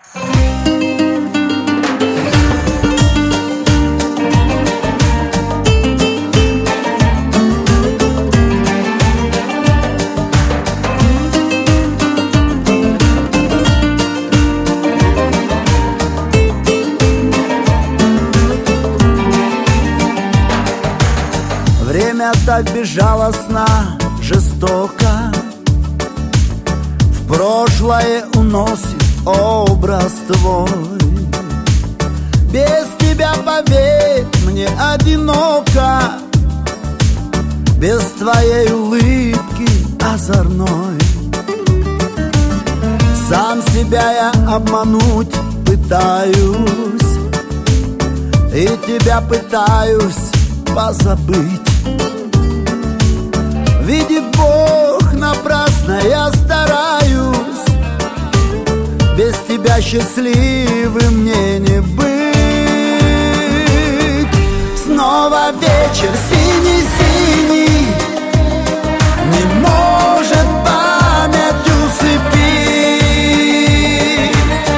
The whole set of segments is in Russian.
Время так безжалостно, жестоко в прошлое уносит образ твой. Без тебя, поверь, мне одиноко, без твоей улыбки озорной. Сам себя я обмануть пытаюсь, и тебя пытаюсь позабыть. Видит Бог, напрасно я стараюсь, без тебя счастливым мне не быть. Снова вечер синий-синий, не может память усыпить.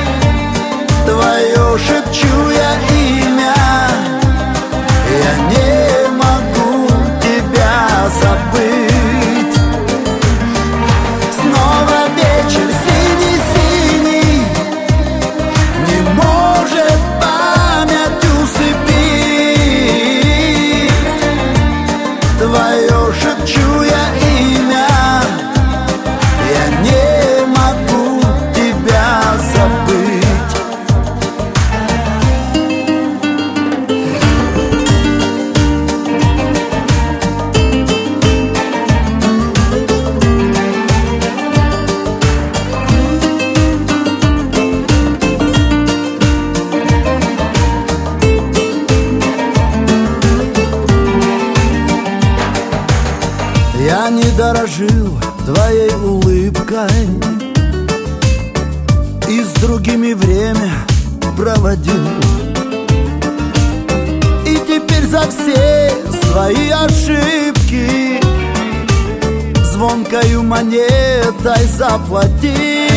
Твое шепчу я имя, я не могу тебя забыть. Снова вечер синий-синий, не может память усыпить. Твое шепчу я имя, я не могу тебя забыть. Я не дорожил твоей улыбкой и с другими время проводил. И теперь за все свои ошибки звонкою монетой заплатил.